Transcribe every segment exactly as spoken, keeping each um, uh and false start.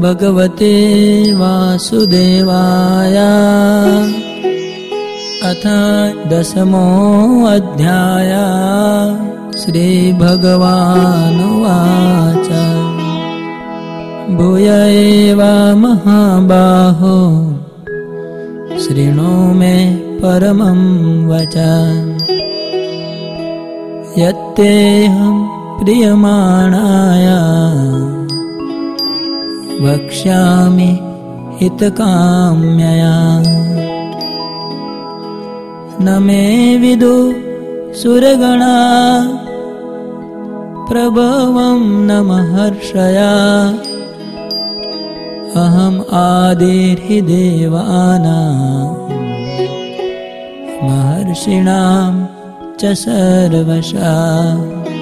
भगवते वासुदेवाय। अथ दशमोऽध्याय। श्रीभगवानुवाच भूय एव महाबाहो शृणु मे परमं वचनं यत्तेऽहं प्रीयमाणाय वक्ष्यामि हितकाम्यया। न मे विदु सुरगणा प्रभवं न महर्षया। अहम् आदिर्हि देवानां महर्षिणां च सर्वशः।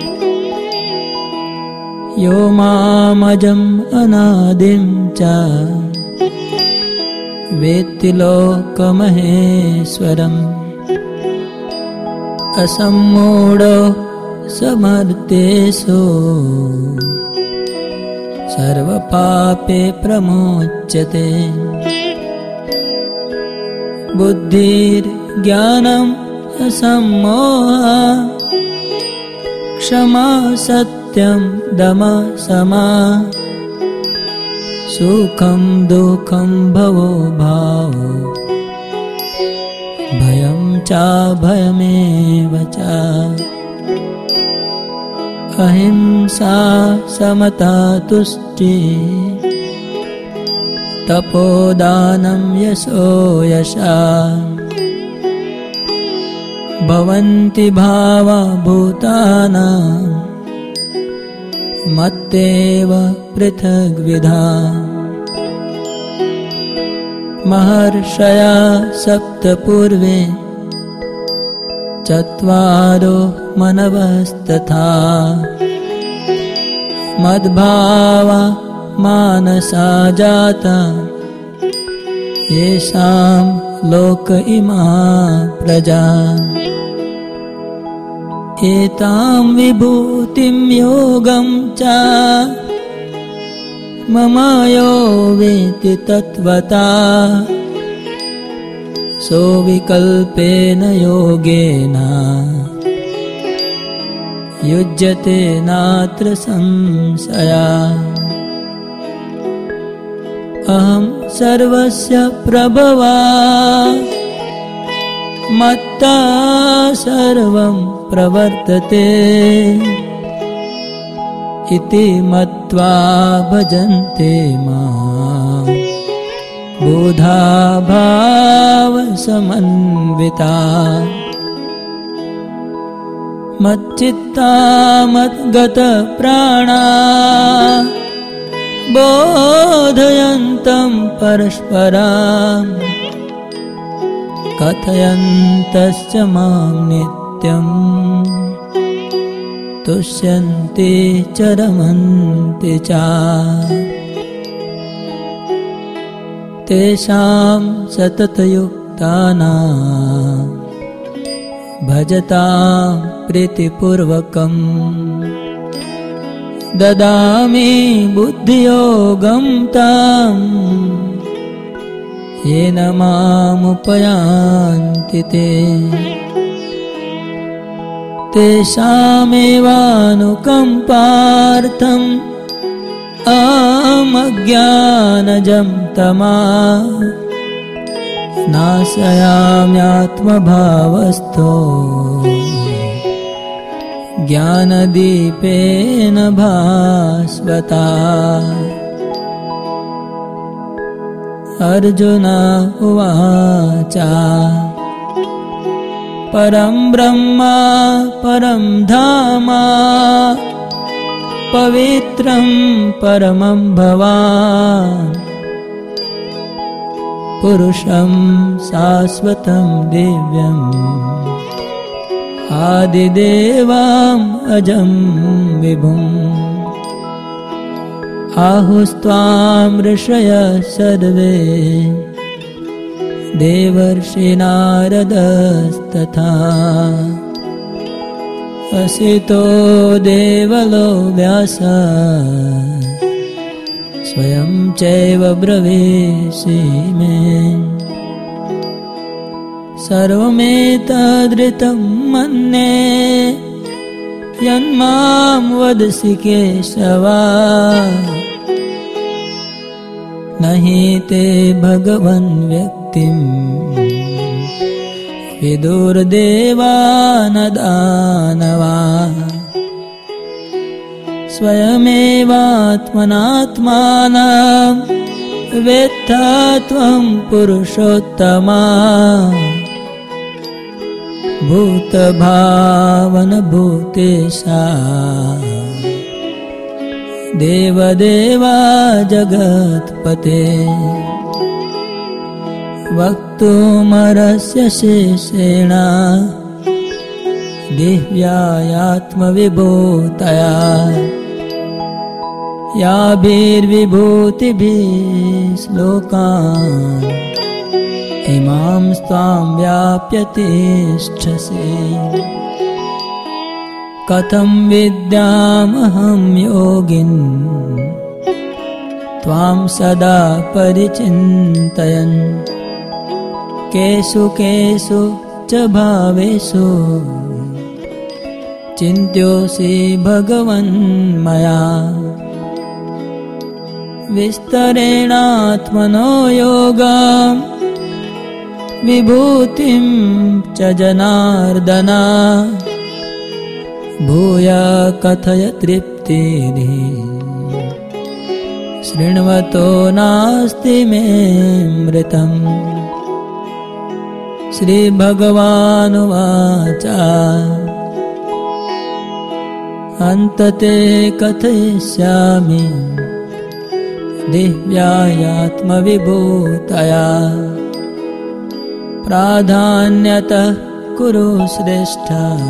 यो मामजम् अनादिं च वेत्ति लोकमहेश्वरम्। असम्मूढो समर्थ्येषु सर्वपापे प्रमुच्यते। बुद्धिर्ज्ञानम् असम्मोहः क्षमा सत्यं दमः शमा। सुखं दुःखं भवो भावो भयं च भयमेव च। अहिंसा समता तुष्टिः तपोदानं यशो यशः। भवन्ति भावा भूतानां मत्तेव पृथग्विधा। महर्षया सप्त पूर्वे चत्वारो मनवस्तथा। मद्भावा मानसा जाता येषां लोक इमा प्रजा। एतां विभूतिं योगं च मम यो वेत्ति तत्त्वता। सोऽविकल्पेन योगेन युज्यते नात्र संशयः। अहं सर्वस्य प्रभवः मत्तः सर्वं प्रवर्तते। इति मत्वा भजन्ते मां बुधा भावसमन्विताः। मच्चित्ता मद्गतप्राणाः बोधयन्तं परस्परं। कथयन्तश्च मां नित्यं तुष्यन्ति च रमन्ति च। तेषां सततयुक्तानां भजतां प्रीतिपूर्वकम्। ददामि बुद्धियोगं तं येन मामुपयान्ति ते। तेषामेवानुकम्पार्थम् अहमज्ञानजं तमः नाशयाम्यात्मभावस्थो ज्ञानदीपेन भास्वता। अर्जुन उवाच परं ब्रह्म परं धाम पवित्रं परमं भवान्। पुरुषं शाश्वतं दिव्यम् आदिदेवम् अजं विभुम्। आहुस्त्वां ऋषयः सर्वे देवर्षिनारदस्तथा। असितो देवलो व्यासः स्वयं चैव ब्रवीषि मे। सर्वमेतदृतं मन्ये यन्मां वदसि केशव। नहि ते भगवन् व्यक्तिं विदुर्देवा न दानवा। स्वयमेवात्मनात्मानं वेत्था त्वं पुरुषोत्तमा। भूतभावनभूतेशा देवदेवा जगत्पते। वक्तुमर्हस्य शेषेण दिव्यायात्मविभूतया। याभिर्विभूतिभिः श्लोकान् इमां त्वां व्याप्य तिष्ठसि। कथं विद्यामहं योगिन् त्वां सदा परिचिन्तयन्। केषु केषु च भावेषु चिन्त्योऽसि भगवन् मया। विस्तरेणात्मनो योगं विभूतिं च जनार्दन। भूय कथय तृप्तिर्हि शृण्वतो नास्ति मे मृतम्। श्रीभगवानुवाच अन्तते कथयिष्यामि दिव्यायात्मविभूतया। प्राधान्यतः कुरु श्रेष्ठ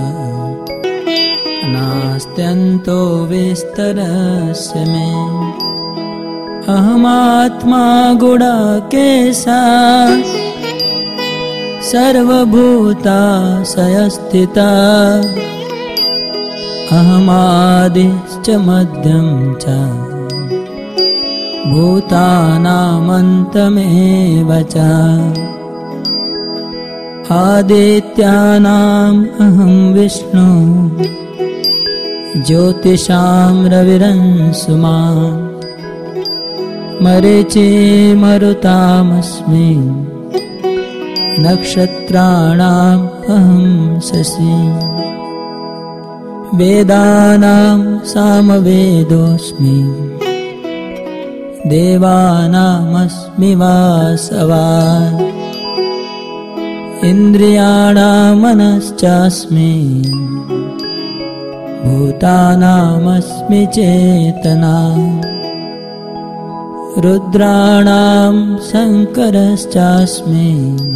नास्त्यन्तो विस्तरस्य मे। अहमात्मा गुडाकेशा सर्वभूताशयस्थिता। अहमादिश्च मध्यं च भूतानामन्तमेव च। आदित्यानाम् अहं विष्णु ज्योतिषां रविरंसुमान्। मरीचिर्मरुतामस्मि नक्षत्राणाम् अहं शशि। वेदानां सामवेदोऽस्मि देवानामस्मि वासवान्। इन्द्रियाणां मनश्चास्मि भूतानामस्मि चेतना। रुद्राणां शङ्करश्चास्मि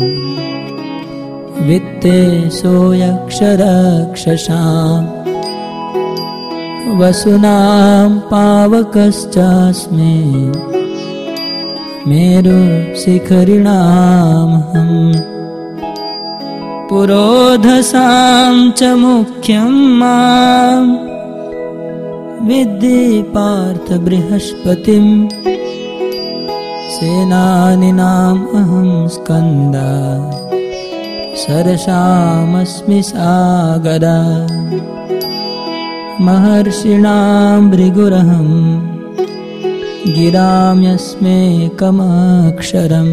वित्तेषु यक्षरक्षसाम्। वसूनां पावकश्चास्मि मेरुशिखरिणामहम्। पुरोधसां च मुख्यं मां विद्धि पार्थ बृहस्पतिं। सेनानीनाम् अहं स्कन्दः सरसामस्मि सागरः। महर्षीणां भृगुरहं गिराम्यस्मेकमक्षरम्।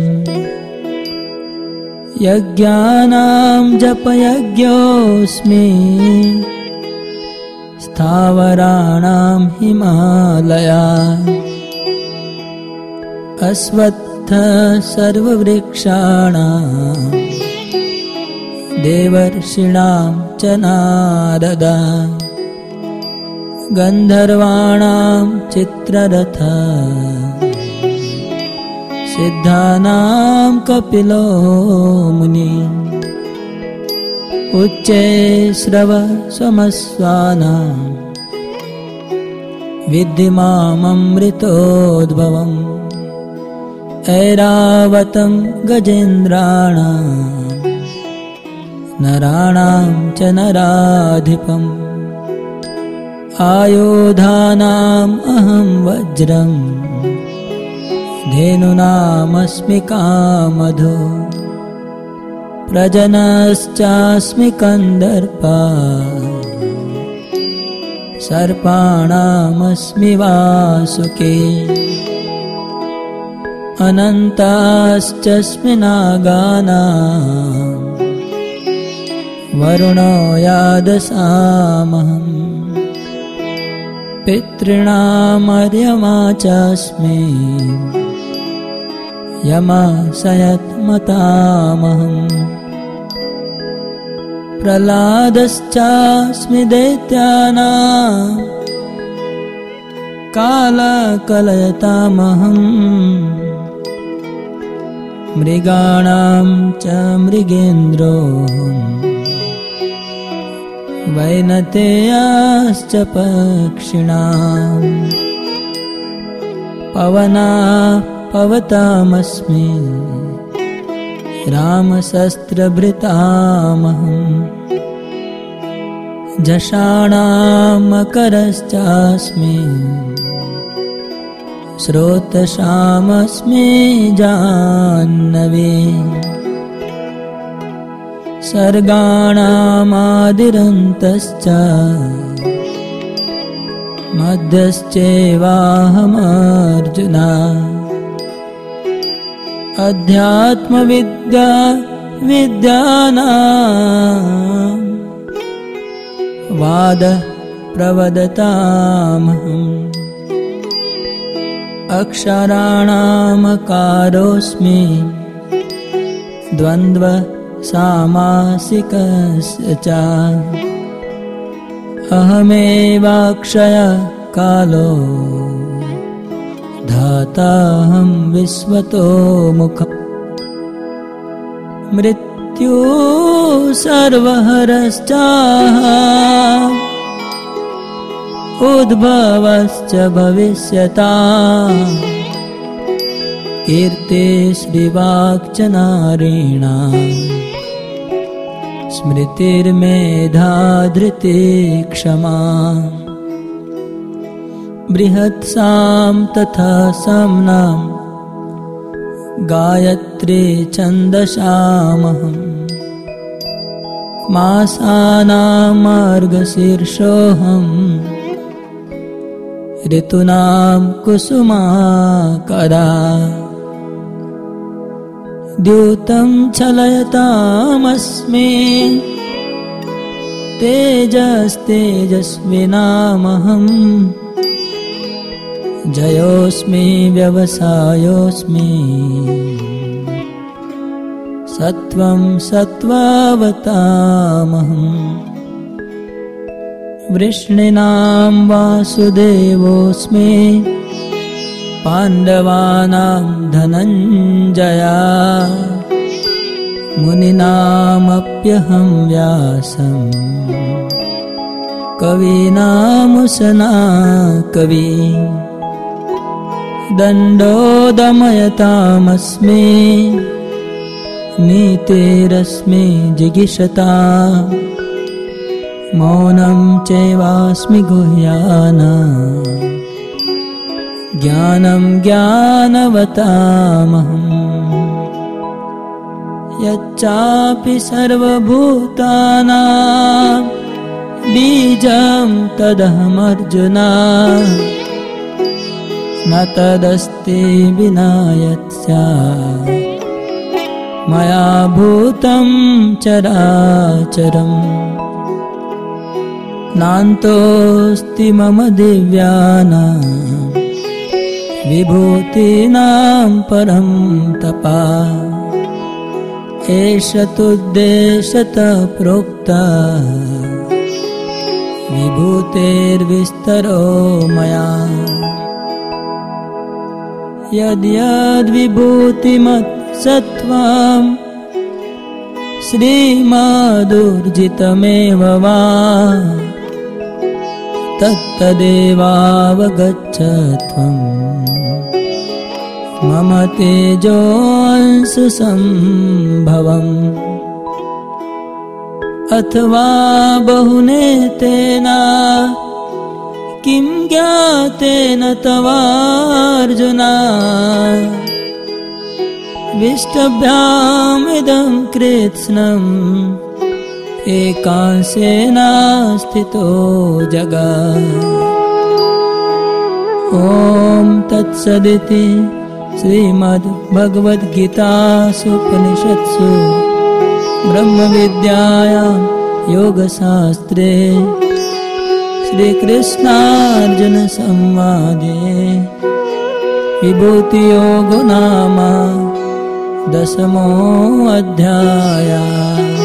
यज्ञानां जपयज्ञोऽस्मि स्थावराणां हिमालयाः। अश्वत्थ सर्ववृक्षाणां देवर्षीणां च नारदः। गन्धर्वाणां चित्ररथः सिद्धानां कपिलो मुनिः। उच्चैःश्रवसमस्वानां विद्धि माममृतोद्भवम्। ऐरावतं गजेन्द्राणां नराणां च नराधिपम्। आयुधानाम् अहं वज्रं धेनूनामस्मि कामधो प्रजनश्चास्मि कन्दर्पा सर्पाणामस्मि वासुकी अनन्ताश्चास्मि नागानां वरुणो यादसामहम् पितॄणामर्यमा चास्मि यमसयत्मतामहम् प्रह्लादश्चास्मि दैत्यानां कालकलयतामहम् मृगाणां च मृगेन्द्रो वैनतेयाश्च पक्षिणाम् पवना पवतामस्मि रामशस्त्रभृतामहम् झषाणां मकरश्चास्मि स्रोतसामस्मि जाह्नवी सर्गाणामादिरन्तश्च मध्यश्चैवाहमर्जुना अध्यात्मविद्या विद्यानां वादः प्रवदतामहम् अक्षराणामकारोऽस्मि द्वन्द्व सामासिकस्य च अहमेवाक्षय कालो धाताहं विश्वतो मुखम् मृत्यु सर्वहरश्चाहम् उद्भवश्च भविष्यताम् कीर्ति श्रीवाक्च नारीणाम् स्मृतिर्मेधा धृतिः क्षमा बृहत्सां तथा साम्नां गायत्री छन्दसामहम् मासानां मार्गशीर्षोऽहम् ऋतूनां कुसुमाकरा द्यूतं छलयतामस्मि तेजस्तेजस्विनामहम् जयोऽस्मि व्यवसायोऽस्मि सत्वं सत्त्वावतामहम् वृष्णीनां वासुदेवोऽस्मि पाण्डवानां धनञ्जया मुनीनामप्यहं व्यासम् कवीनामुशना कवि दण्डो दमयतामस्मि नीतिरस्मि जिगीषता मौनं चैवास्मि गुह्यानां ज्ञानं ज्ञानवतामहम् यच्चापि सर्वभूतानां बीजं तदहमर्जुन न तदस्ति विना यत् स्यात् मया भूतं चराचरम् नान्तोऽस्ति मम दिव्यानां विभूतीनां परं तपा एष तुद्देशतः प्रोक्ता विभूतेर्विस्तरो मया यद्यद्विभूतिमत् सत्त्वं श्रीमदूर्जितमेव वा तत्तदेवावगच्छ त्वं मम तेजोंशसम्भवम् अथवा बहुनेतेन किं ज्ञातेन तवार्जुना विष्टभ्यामिदं कृत्स्नम् एकांशेन स्थितो जगत्। ॐ तत्सदिति श्रीमद्भगवद्गीतासु उपनिषत्सु ब्रह्मविद्यायां योगशास्त्रे श्रीकृष्णार्जुनसंवादे विभूतियोगो नाम दशमोऽध्यायः।